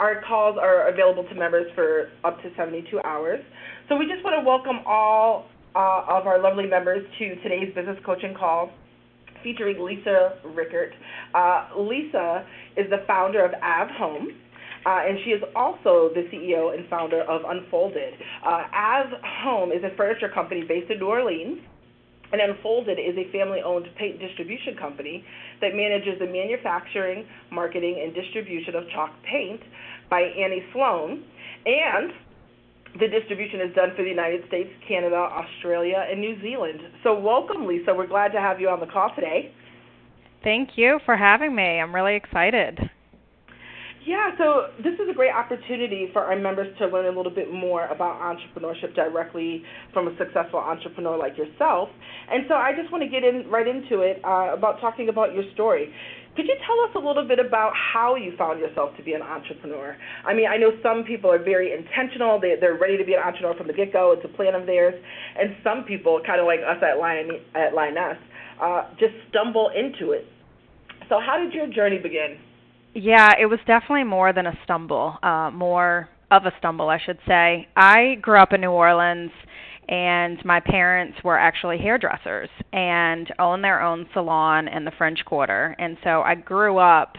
our calls are available to members for up to 72 hours. So we just want to welcome all of our lovely members to today's business coaching call featuring Lisa Rickert. Lisa is the founder of Av Home. And she is also the CEO and founder of Unfolded. Av Home is a furniture company based in New Orleans, and Unfolded is a family-owned paint distribution company that manages the manufacturing, marketing, and distribution of chalk paint by Annie Sloan. And the distribution is done for the United States, Canada, Australia, and New Zealand. So welcome, Lisa. We're glad to have you on the call today. Thank you for having me. I'm really excited. Yeah, so this is a great opportunity for our members to learn a little bit more about entrepreneurship directly from a successful entrepreneur like yourself. And so I just want to get right into it about talking about your story. Could you tell us a little bit about how you found yourself to be an entrepreneur? I mean, I know some people are very intentional. They're ready to be an entrepreneur from the get-go. It's a plan of theirs. And some people, kind of like us at Lioness, just stumble into it. So how did your journey begin? Yeah, it was definitely more than a stumble, more of a stumble, I should say. I grew up in New Orleans, and my parents were actually hairdressers and owned their own salon in the French Quarter. And so I grew up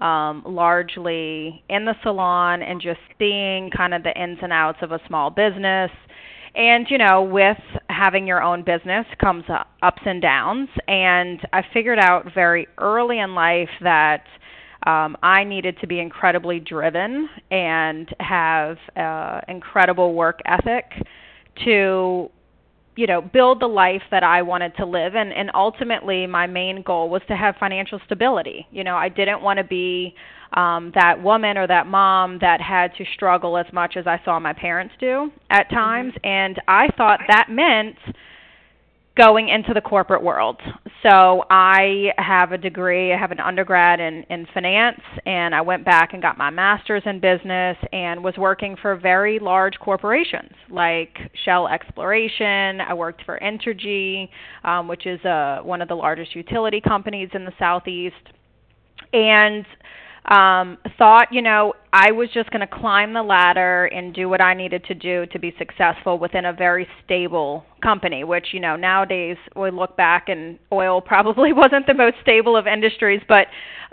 largely in the salon and just seeing kind of the ins and outs of a small business. And, you know, with having your own business comes ups and downs. And I figured out very early in life that I needed to be incredibly driven and have incredible work ethic to, you know, build the life that I wanted to live. And ultimately, my main goal was to have financial stability. You know, I didn't want to be that woman or that mom that had to struggle as much as I saw my parents do at times. Mm-hmm. And I thought that meant going into the corporate world. So I have a degree, I have an undergrad in finance, and I went back and got my master's in business and was working for very large corporations like Shell Exploration. I worked for Entergy, which is one of the largest utility companies in the Southeast, and thought, you know, I was just going to climb the ladder and do what I needed to do to be successful within a very stable company, which, you know, nowadays we look back and oil probably wasn't the most stable of industries, but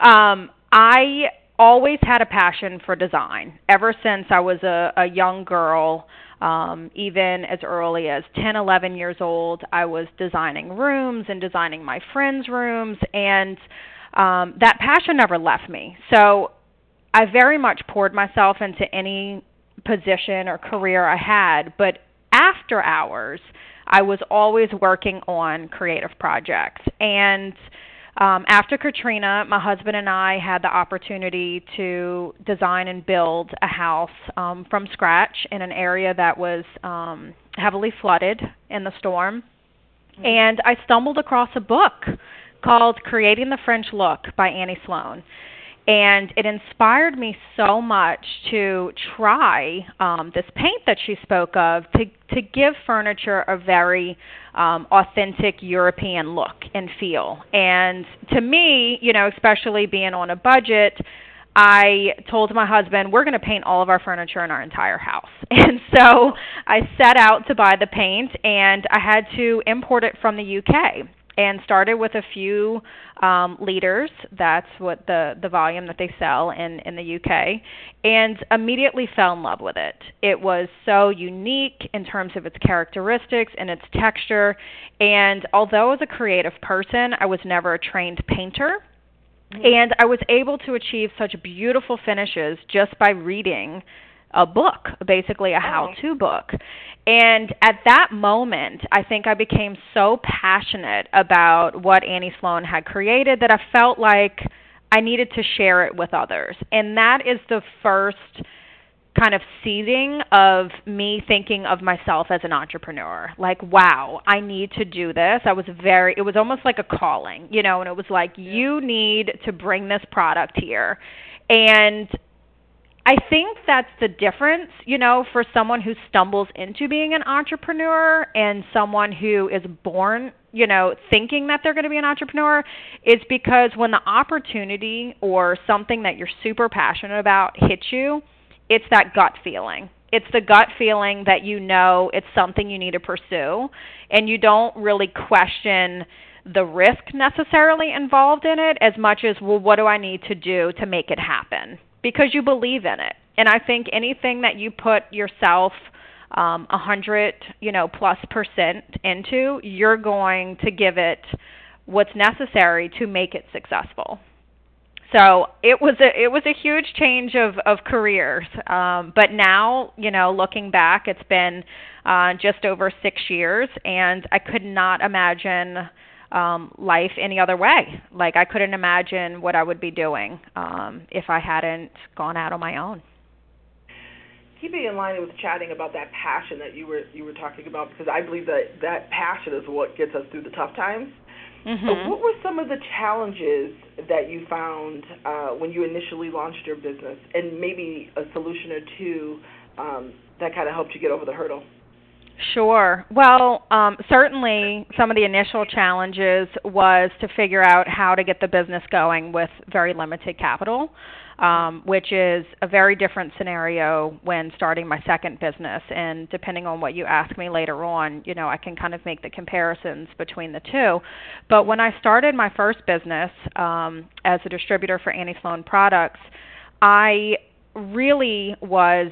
I always had a passion for design ever since I was a young girl. Even as early as 10, 11 years old, I was designing rooms and designing my friends' rooms, and that passion never left me. So I very much poured myself into any position or career I had, but after hours, I was always working on creative projects. And after Katrina, my husband and I had the opportunity to design and build a house from scratch in an area that was heavily flooded in the storm. Mm-hmm. And I stumbled across a book called Creating the French Look by Annie Sloan. And it inspired me so much to try this paint that she spoke of to give furniture a very authentic European look and feel. And to me, you know, especially being on a budget, I told my husband, we're going to paint all of our furniture in our entire house. And so I set out to buy the paint, and I had to import it from the UK. And started with a few liters. That's what the volume that they sell in the UK, and immediately fell in love with it. It was so unique in terms of its characteristics and its texture. And although I was a creative person, I was never a trained painter. Mm-hmm. And I was able to achieve such beautiful finishes just by reading a book, basically a how-to book. And at that moment, I think I became so passionate about what Annie Sloan had created that I felt like I needed to share it with others. And that is the first kind of seeding of me thinking of myself as an entrepreneur. Like, wow, I need to do this. It was almost like a calling, you know, and it was like, you need to bring this product here. And I think that's the difference, you know, for someone who stumbles into being an entrepreneur and someone who is born, you know, thinking that they're going to be an entrepreneur, is because when the opportunity or something that you're super passionate about hits you, it's that gut feeling. It's the gut feeling that you know it's something you need to pursue, and you don't really question the risk necessarily involved in it as much as, well, what do I need to do to make it happen? Because you believe in it. And I think anything that you put yourself 100, plus% into, you're going to give it what's necessary to make it successful. So it was a huge change of careers. But now, looking back, it's been just over 6 years, and I could not imagine life any other way. Like, I couldn't imagine what I would be doing if I hadn't gone out on my own. Keeping in line with chatting about that passion that you were talking about, because I believe that passion is what gets us through the tough times. Mm-hmm. What were some of the challenges that you found when you initially launched your business, and maybe a solution or two that kind of helped you get over the hurdle? Sure. Well, certainly some of the initial challenges was to figure out how to get the business going with very limited capital, which is a very different scenario when starting my second business. And depending on what you ask me later on, I can kind of make the comparisons between the two. But when I started my first business as a distributor for Annie Sloan products, I really was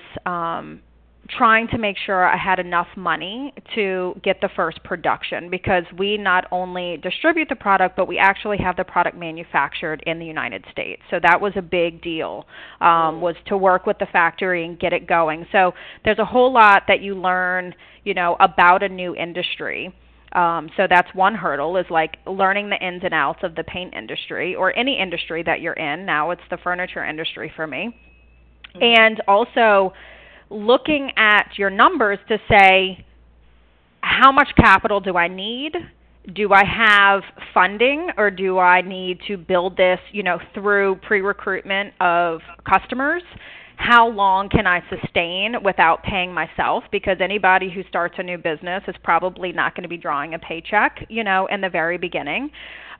trying to make sure I had enough money to get the first production, because we not only distribute the product, but we actually have the product manufactured in the United States. So that was a big deal, was to work with the factory and get it going. So there's a whole lot that you learn, about a new industry. So that's one hurdle, is like learning the ins and outs of the paint industry, or any industry that you're in. Now it's the furniture industry for me. Mm-hmm. And also looking at your numbers to say, how much capital do I need? Do I have funding, or do I need to build this, through pre-recruitment of customers? How long can I sustain without paying myself? Because anybody who starts a new business is probably not going to be drawing a paycheck, in the very beginning.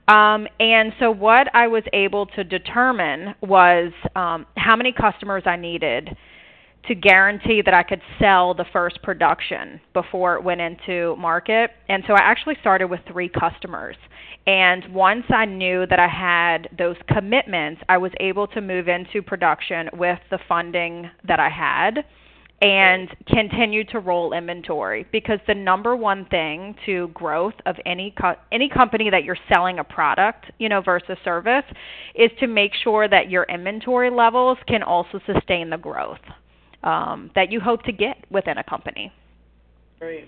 And so what I was able to determine was how many customers I needed to guarantee that I could sell the first production before it went into market. And so I actually started with 3 customers. And once I knew that I had those commitments, I was able to move into production with the funding that I had and continue to roll inventory. Because the number one thing to growth of any company that you're selling a product, versus service, is to make sure that your inventory levels can also sustain the growth that you hope to get within a company. Right.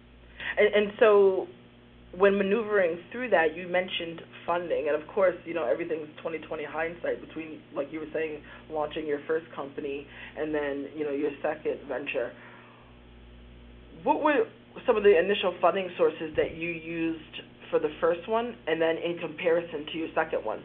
And so when maneuvering through that, you mentioned funding. And, of course, everything's 20/20 hindsight between, like you were saying, launching your first company and then, your second venture. What were some of the initial funding sources that you used for the first one, and then in comparison to your second one?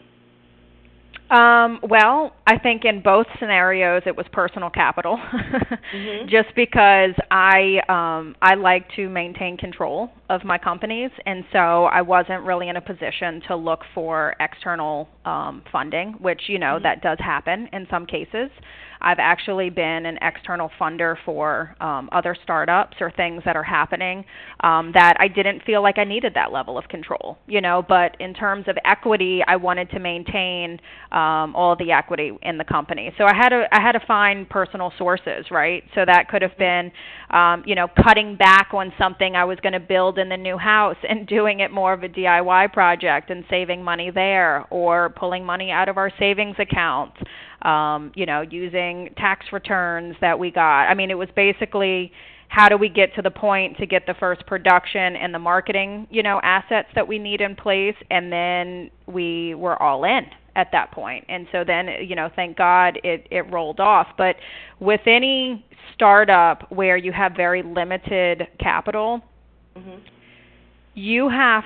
Well, I think in both scenarios it was personal capital, mm-hmm. just because I like to maintain control of my companies, and so I wasn't really in a position to look for external funding, which, mm-hmm. that does happen in some cases. I've actually been an external funder for other startups or things that are happening that I didn't feel like I needed that level of control, but in terms of equity, I wanted to maintain all the equity in the company. So I had to find personal sources, right? So that could have been, cutting back on something I was going to build in the new house and doing it more of a DIY project and saving money there, or pulling money out of our savings accounts. Using tax returns that we got. I mean, it was basically, how do we get to the point to get the first production and the marketing, assets that we need in place, and then we were all in at that point. And so then, thank God it rolled off. But with any startup where you have very limited capital, mm-hmm. you have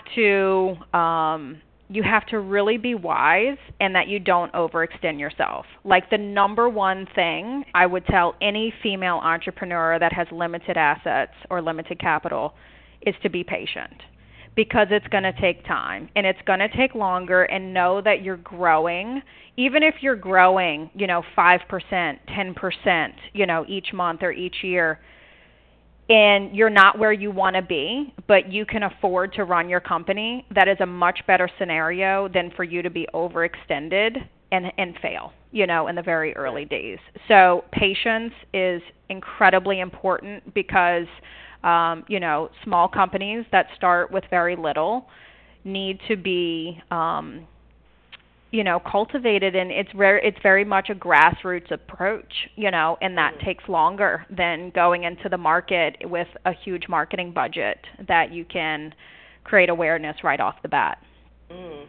to really be wise, and that you don't overextend yourself. Like, the number one thing I would tell any female entrepreneur that has limited assets or limited capital is to be patient. because it's going to take time and it's going to take longer, and know that you're growing. Even if you're growing, 5%, 10%, each month or each year, and you're not where you want to be, but you can afford to run your company, that is a much better scenario than for you to be overextended and fail, in the very early days. So patience is incredibly important because, small companies that start with very little need to be, cultivated, and it's very much a grassroots approach, and that takes longer than going into the market with a huge marketing budget that you can create awareness right off the bat. Mm.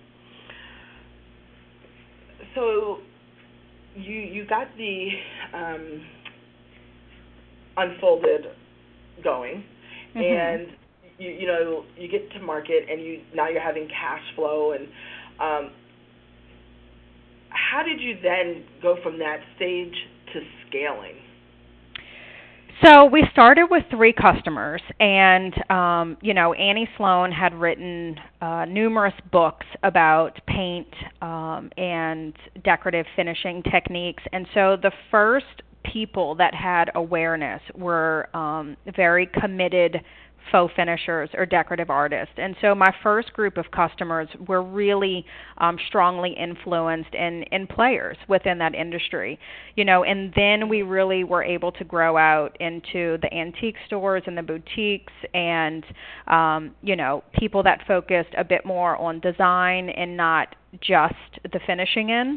So you got the Unfolded going, and you get to market, and now you're having cash flow, and how did you then go from that stage to scaling? So we started with 3 customers, and, Annie Sloan had written numerous books about paint and decorative finishing techniques. And so the first people that had awareness were very committed faux finishers or decorative artists. And so my first group of customers were really strongly influenced in players within that industry, and then we really were able to grow out into the antique stores and the boutiques and, people that focused a bit more on design and not just the finishing in.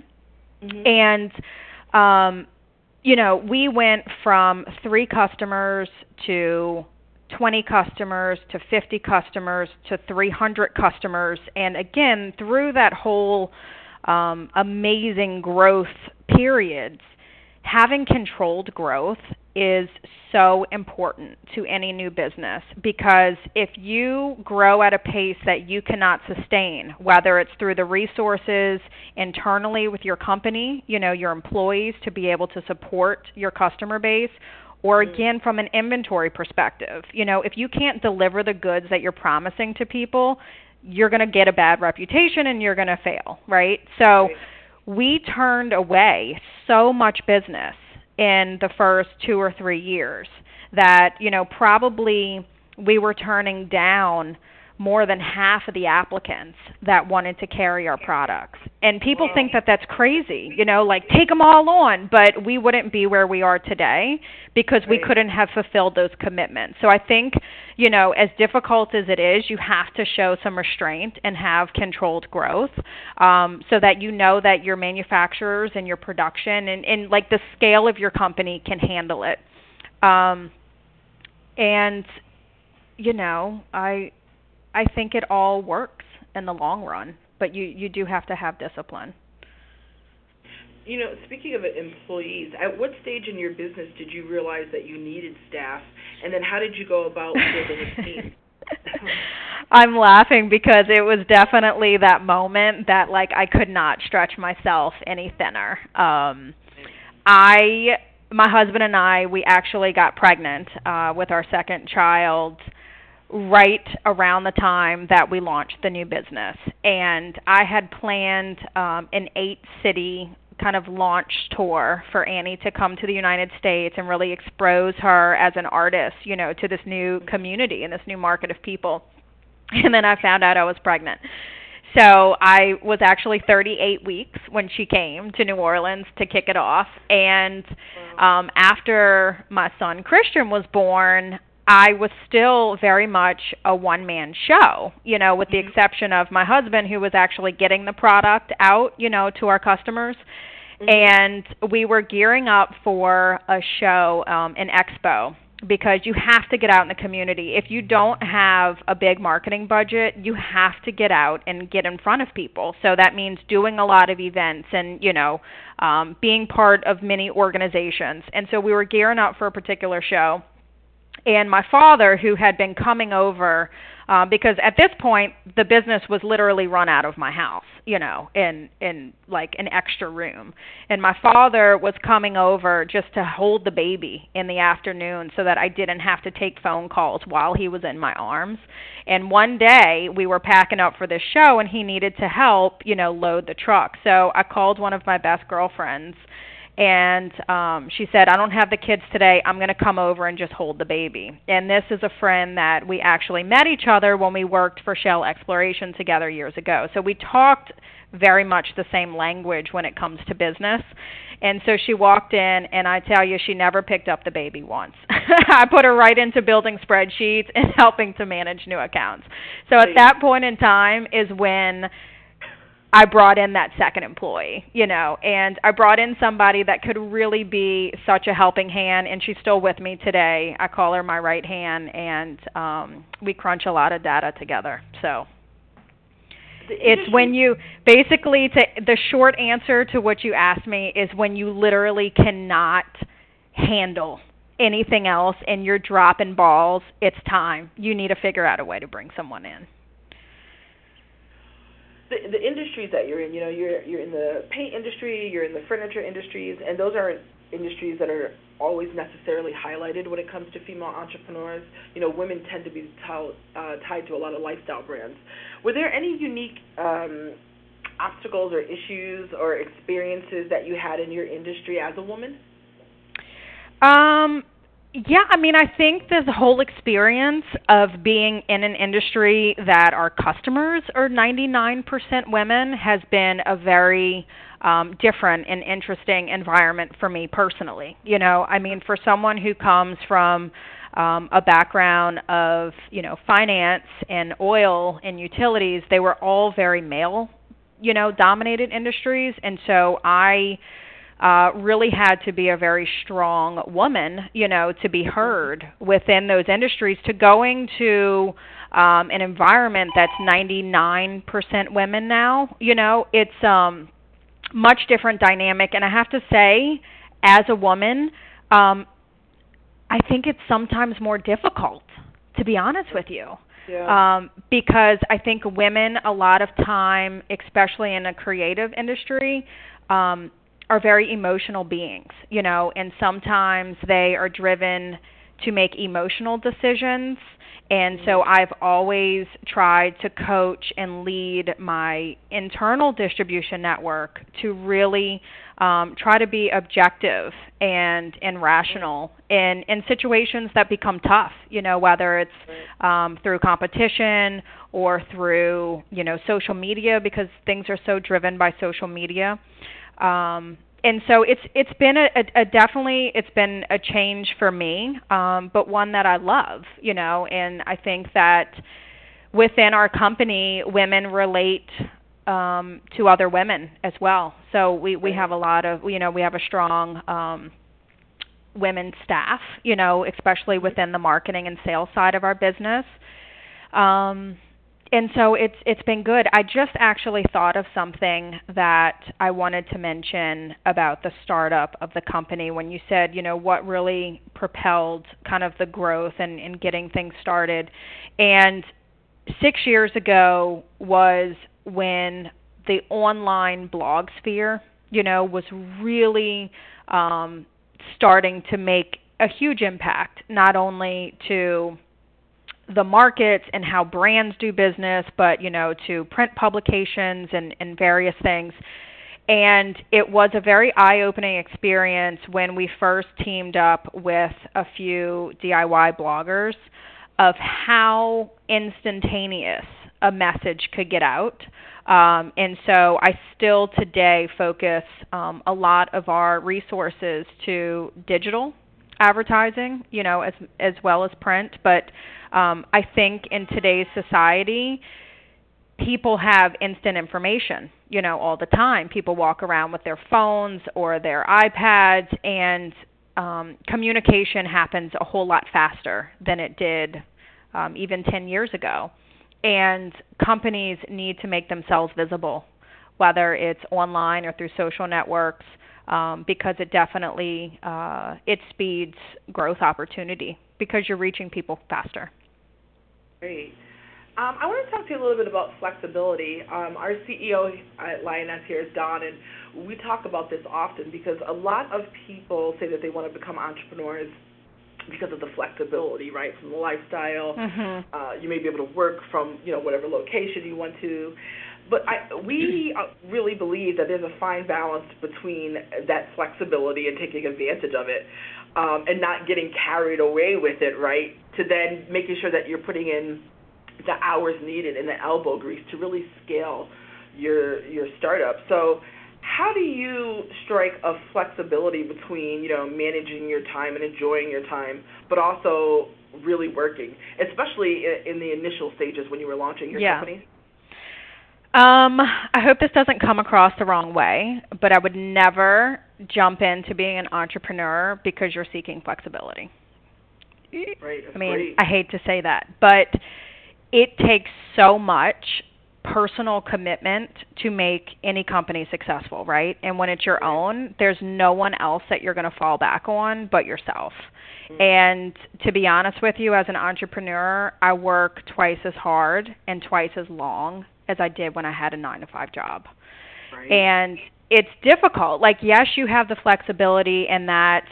And, we went from 3 customers to 20 customers to 50 customers to 300 customers. And again, through that whole amazing growth periods, having controlled growth is so important to any new business, because if you grow at a pace that you cannot sustain, whether it's through the resources internally with your company, your employees to be able to support your customer base, or again, from an inventory perspective, if you can't deliver the goods that you're promising to people, you're going to get a bad reputation and you're going to fail, right? So we turned away so much business in the first 2 or 3 years that, probably we were turning down more than half of the applicants that wanted to carry our products. And people think that that's crazy, take them all on, but we wouldn't be where we are today because we couldn't have fulfilled those commitments. So I think, as difficult as it is, you have to show some restraint and have controlled growth, so that that your manufacturers and your production and like the scale of your company can handle it. I think it all works in the long run, but you do have to have discipline. Speaking of employees, at what stage in your business did you realize that you needed staff, and then how did you go about building a team? I'm laughing because it was definitely that moment that I could not stretch myself any thinner. My husband and I, we actually got pregnant with our second child right around the time that we launched the new business. And I had planned an 8-city kind of launch tour for Annie to come to the United States and really expose her as an artist, to this new community and this new market of people. And then I found out I was pregnant. So I was actually 38 weeks when she came to New Orleans to kick it off. And after my son Christian was born, I was still very much a one-man show, with the exception of my husband, who was actually getting the product out, to our customers. And we were gearing up for a show, an expo, because you have to get out in the community. If you don't have a big marketing budget, you have to get out and get in front of people. So that means doing a lot of events and, being part of many organizations. And so we were gearing up for a particular show. And my father, who had been coming over because at this point the business was literally run out of my house, in like an extra room. And my father was coming over just to hold the baby in the afternoon so that I didn't have to take phone calls while he was in my arms. And one day we were packing up for this show and he needed to help, load the truck. So I called one of my best girlfriends and she said, I don't have the kids today. I'm going to come over and just hold the baby. And this is a friend that we actually met each other when we worked for Shell Exploration together years ago. So we talked very much the same language when it comes to business. And so she walked in, and I tell you, she never picked up the baby once. I put her right into building spreadsheets and helping to manage new accounts. So at that point in time is when I brought in that second employee, and I brought in somebody that could really be such a helping hand, and she's still with me today. I call her my right hand, and we crunch a lot of data together. So it's when you basically, the short answer to what you asked me is when you literally cannot handle anything else and you're dropping balls, it's time. You need to figure out a way to bring someone in. The industries that you're in, you're in the paint industry, you're in the furniture industries, and those are industries that are always necessarily highlighted when it comes to female entrepreneurs. Women tend to be tied to a lot of lifestyle brands. Were there any unique obstacles or issues or experiences that you had in your industry as a woman? Yeah, I think the whole experience of being in an industry that our customers are 99% women has been a very different and interesting environment for me personally. For someone who comes from a background of, finance and oil and utilities, they were all very male, dominated industries. And so I really had to be a very strong woman, to be heard within those industries, to going to an environment that's 99% women now. It's much different dynamic. And I have to say, as a woman, I think it's sometimes more difficult, to be honest with you. Yeah. Because I think women, a lot of time, especially in a creative industry, are very emotional beings, and sometimes they are driven to make emotional decisions. And so I've always tried to coach and lead my internal distribution network to really try to be objective and rational in situations that become tough, whether it's through competition or through, social media, because things are so driven by social media. And so it's been definitely it's been a change for me, but one that I love, and I think that within our company, women relate to other women as well. So we have a lot of, we have a strong women staff, especially within the marketing and sales side of our business. And so it's been good. I just actually thought of something that I wanted to mention about the startup of the company when you said, what really propelled kind of the growth and getting things started. And 6 years ago was when the online blog sphere, was really starting to make a huge impact, not only to the markets and how brands do business, but, to print publications and various things. And it was a very eye-opening experience when we first teamed up with a few DIY bloggers of how instantaneous a message could get out. And so I still today focus a lot of our resources to digital advertising, as well as print. But I think in today's society, people have instant information, all the time. People walk around with their phones or their iPads, and communication happens a whole lot faster than it did even 10 years ago. And companies need to make themselves visible, whether it's online or through social networks, because it definitely it speeds growth opportunity because you're reaching people faster. Great. I want to talk to you a little bit about flexibility. Our CEO at Lioness here is Don, and we talk about this often because a lot of people say that they want to become entrepreneurs because of the flexibility, right, from the lifestyle. You may be able to work from, whatever location you want to. But we really believe that there's a fine balance between that flexibility and taking advantage of it and not getting carried away with it, right, to then making sure that you're putting in the hours needed and the elbow grease to really scale your startup. So how do you strike a flexibility between, managing your time and enjoying your time, but also really working, especially in the initial stages when you were launching your company? I hope this doesn't come across the wrong way, but I would never jump into being an entrepreneur because you're seeking flexibility. Right. I mean, great. I hate to say that, but it takes so much personal commitment to make any company successful, right? And when it's your own, there's no one else that you're going to fall back on but yourself. And to be honest with you, as an entrepreneur, I work twice as hard and twice as long as I did when I had a 9-to-5 job. Right. And it's difficult. Like, yes, you have the flexibility in that,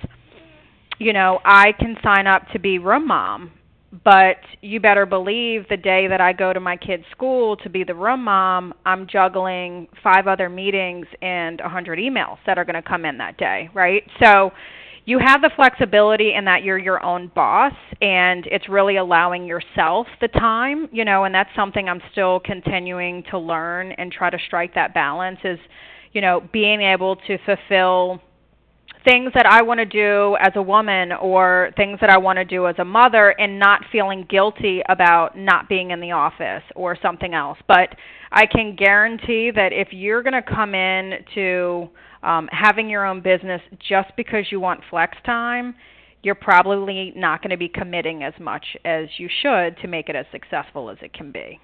I can sign up to be room mom, but you better believe the day that I go to my kid's school to be the room mom, I'm juggling 5 other meetings and 100 emails that are going to come in that day, right? So you have the flexibility in that you're your own boss, and it's really allowing yourself the time, and that's something I'm still continuing to learn and try to strike that balance is, being able to fulfill things that I want to do as a woman or things that I want to do as a mother and not feeling guilty about not being in the office or something else. But I can guarantee that if you're going to come in to having your own business just because you want flex time, you're probably not going to be committing as much as you should to make it as successful as it can be.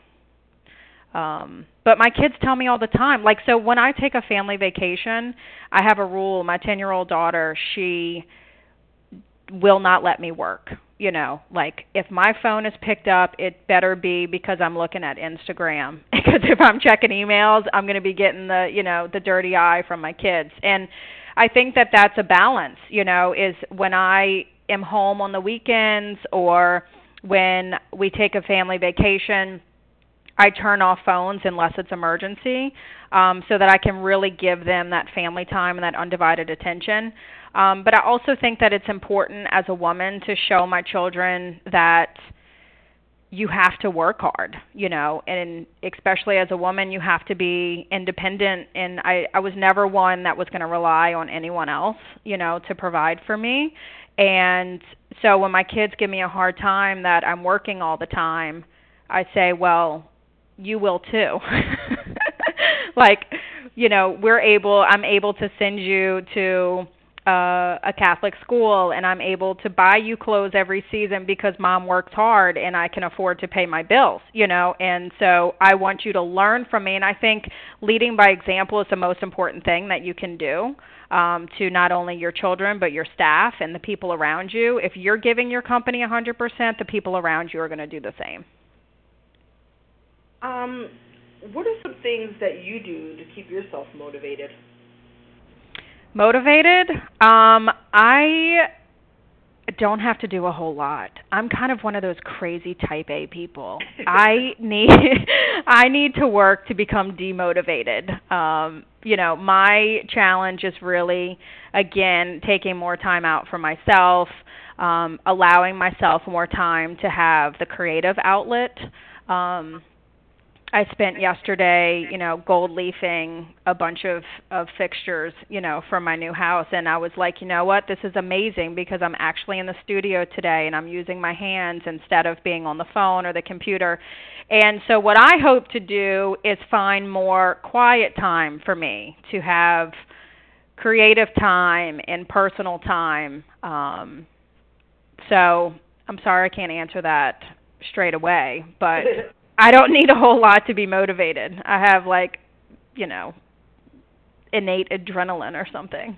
But my kids tell me all the time, so when I take a family vacation, I have a rule. My 10-year-old daughter, she will not let me work. If my phone is picked up, it better be because I'm looking at Instagram. Because if I'm checking emails, I'm going to be getting the dirty eye from my kids. And I think that that's a balance, is when I am home on the weekends or when we take a family vacation, I turn off phones unless it's emergency so that I can really give them that family time and that undivided attention. But I also think that it's important as a woman to show my children that you have to work hard, and especially as a woman, you have to be independent. And I was never one that was going to rely on anyone else, to provide for me. And so when my kids give me a hard time that I'm working all the time, I say, well, you will too. I'm able to send you to a Catholic school, and I'm able to buy you clothes every season because mom works hard and I can afford to pay my bills, and so I want you to learn from me. And I think leading by example is the most important thing that you can do to not only your children but your staff and the people around you. If you're giving your company 100%, the people around you are going to do the same. What are some things that you do to keep yourself motivated? Motivated? I don't have to do a whole lot. I'm kind of one of those crazy type A people. I need to work to become demotivated. My challenge is really, again, taking more time out for myself, allowing myself more time to have the creative outlet. I spent yesterday, gold leafing a bunch of fixtures, for my new house. And I was like, you know what, this is amazing because I'm actually in the studio today and I'm using my hands instead of being on the phone or the computer. And so what I hope to do is find more quiet time for me to have creative time and personal time. So I'm sorry I can't answer that straight away, but I don't need a whole lot to be motivated. I have innate adrenaline or something.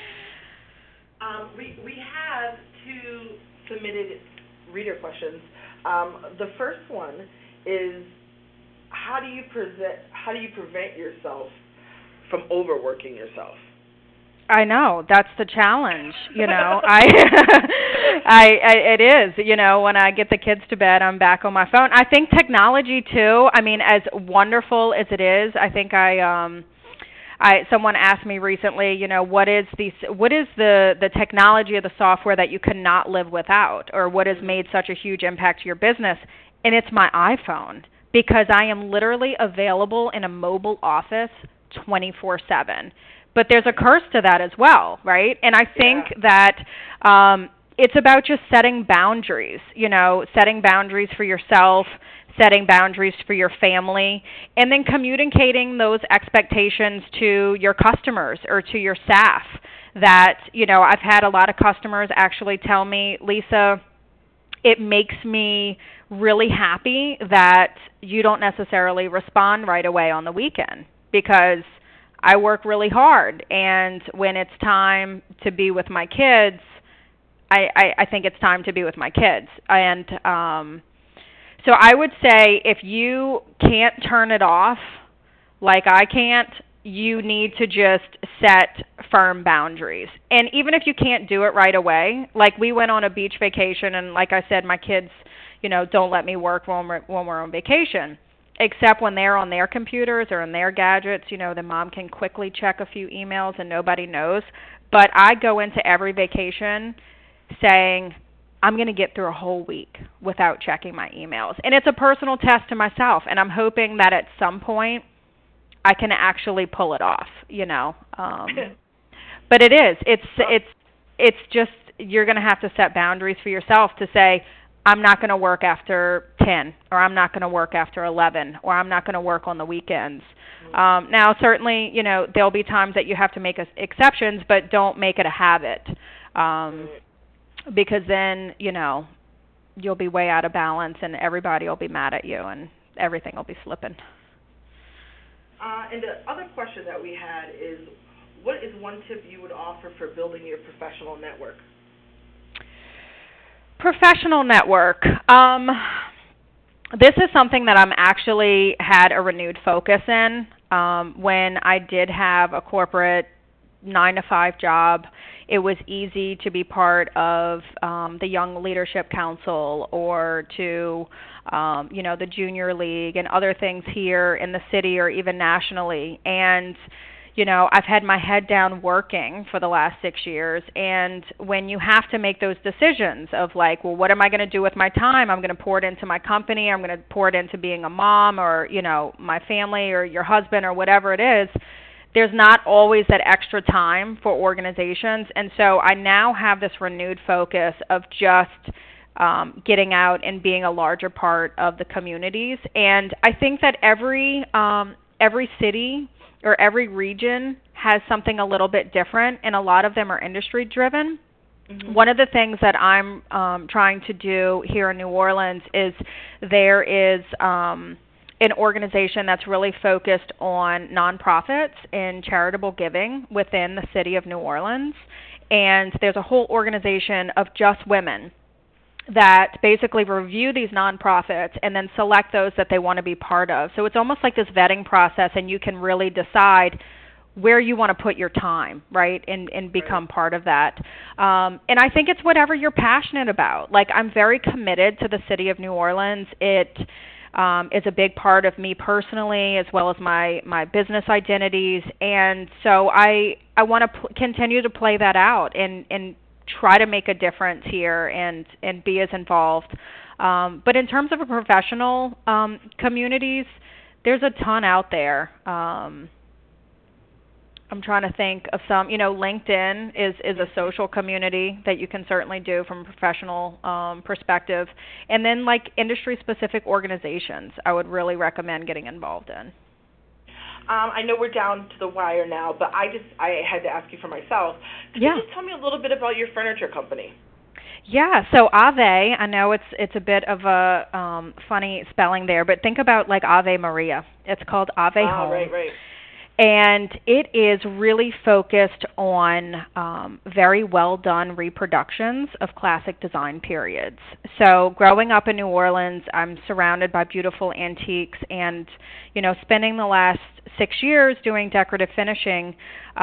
We have 2 submitted reader questions. The first one is how do you prevent yourself from overworking yourself? I know, that's the challenge, you know. It is, you know, when I get the kids to bed, I'm back on my phone. I think technology too, I mean, as wonderful as it is, I think someone asked me recently, you know, what is the technology or the software that you cannot live without, or what has made such a huge impact to your business? And it's my iPhone, because I am literally available in a mobile office 24/7. But there's a curse to that as well, right? And I think that it's about just setting boundaries, you know, setting boundaries for yourself, setting boundaries for your family, and then communicating those expectations to your customers or to your staff. That, you know, I've had a lot of customers actually tell me, Lisa, it makes me really happy that you don't necessarily respond right away on the weekend, because I work really hard, and when it's time to be with my kids, I think it's time to be with my kids. And so I would say if you can't turn it off like I can't, you need to just set firm boundaries. And even if you can't do it right away, like we went on a beach vacation, and like I said, my kids, you know, don't let me work when we're on vacation. Except when they're on their computers or on their gadgets, you know, the mom can quickly check a few emails and nobody knows. But I go into every vacation saying, I'm going to get through a whole week without checking my emails. And it's a personal test to myself, and I'm hoping that at some point I can actually pull it off, you know. But it is. It's just, you're going to have to set boundaries for yourself to say, I'm not going to work after 10, or I'm not going to work after 11, or I'm not going to work on the weekends. Now, certainly, you know, there'll be times that you have to make exceptions, but don't make it a habit, because then, you know, you'll be way out of balance, and everybody will be mad at you, and everything will be slipping. And the other question that we had is, what is one tip you would offer for building your professional network? Professional network. This is something that I'm actually had a renewed focus in. When I did have a corporate 9-to-5 job, it was easy to be part of the Young Leadership Council, or to, you know, the Junior League and other things here in the city or even nationally. And you know, I've had my head down working for the last 6 years, and when you have to make those decisions of like, well, what am I going to do with my time? I'm going to pour it into my company, I'm going to pour it into being a mom, or, you know, my family, or your husband, or whatever it is. There's not always that extra time for organizations, and so I now have this renewed focus of just getting out and being a larger part of the communities. And I think that every city or every region has something a little bit different, and a lot of them are industry driven. Mm-hmm. One of the things that I'm trying to do here in New Orleans is there is an organization that's really focused on nonprofits and charitable giving within the city of New Orleans, and there's a whole organization of just women that basically review these nonprofits and then select those that they want to be part of. So it's almost like this vetting process, and you can really decide where you want to put your time, right, and become part of that. And I think it's whatever you're passionate about. Like, I'm very committed to the city of New Orleans. It is a big part of me personally, as well as my business identities. And so I want to continue to play that out and try to make a difference here and be as involved. But in terms of a professional communities, there's a ton out there. I'm trying to think of some. You know, LinkedIn is a social community that you can certainly do from a professional perspective. And then, like, industry-specific organizations, I would really recommend getting involved in. I know we're down to the wire now, but I had to ask you for myself. Could you just tell me a little bit about your furniture company? Yeah, so Ave, I know it's a bit of a funny spelling there, but think about like Ave Maria. It's called Ave Home. Right. And it is really focused on very well done reproductions of classic design periods. So growing up in New Orleans, I'm surrounded by beautiful antiques, and spending the last 6 years doing decorative finishing,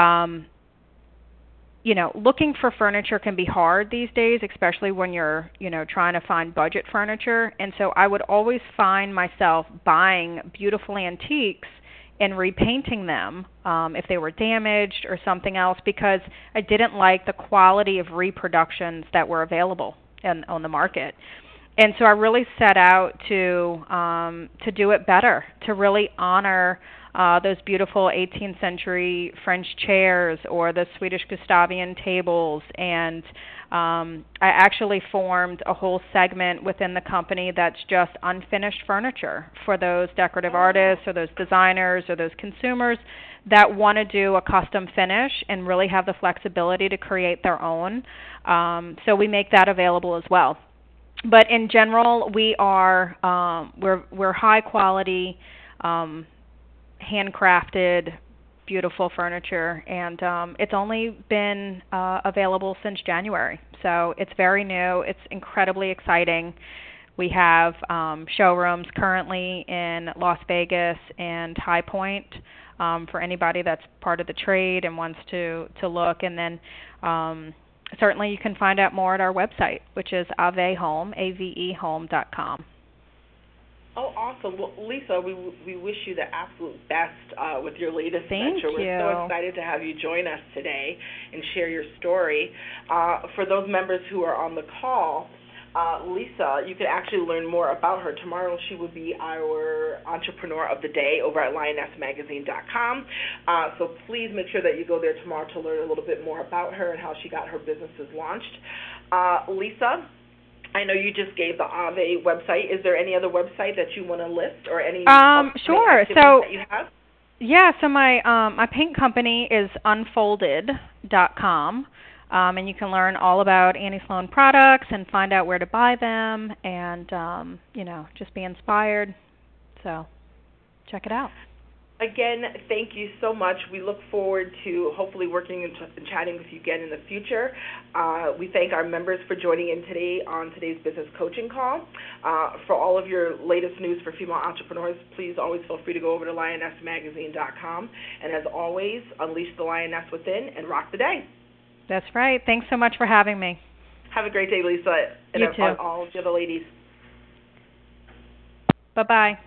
looking for furniture can be hard these days, especially when you're, trying to find budget furniture. And so I would always find myself buying beautiful antiques and repainting them if they were damaged or something else, because I didn't like the quality of reproductions that were available on the market. And so I really set out to do it better, to really honor those beautiful 18th century French chairs or the Swedish Gustavian tables. And I actually formed a whole segment within the company that's just unfinished furniture for those decorative artists or those designers or those consumers that want to do a custom finish and really have the flexibility to create their own. So we make that available as well. But in general, we are we're high quality, handcrafted, beautiful furniture, and it's only been available since January. So it's very new. It's incredibly exciting. We have showrooms currently in Las Vegas and High Point for anybody that's part of the trade and wants to look. And then certainly you can find out more at our website, which is avehome, avehome.com. Oh, awesome. Well, Lisa, we wish you the absolute best with your latest Thank venture. you. We're so excited to have you join us today and share your story. For those members who are on the call, Lisa, you can actually learn more about her. Tomorrow she will be our Entrepreneur of the Day over at lionessmagazine.com. So please make sure that you go there tomorrow to learn a little bit more about her and how she got her businesses launched. Lisa, I know you just gave the Ave website. Is there any other website that you want to list or any sure. So that you have? Yeah, so my paint company is unfolded.com. And you can learn all about Annie Sloan products and find out where to buy them and just be inspired. So check it out. Again, thank you so much. We look forward to hopefully working and chatting with you again in the future. We thank our members for joining in today on today's business coaching call. For all of your latest news for female entrepreneurs, please always feel free to go over to lionessmagazine.com. And as always, unleash the lioness within and rock the day. That's right. Thanks so much for having me. Have a great day, Lisa. And you too. All the other ladies. Bye-bye.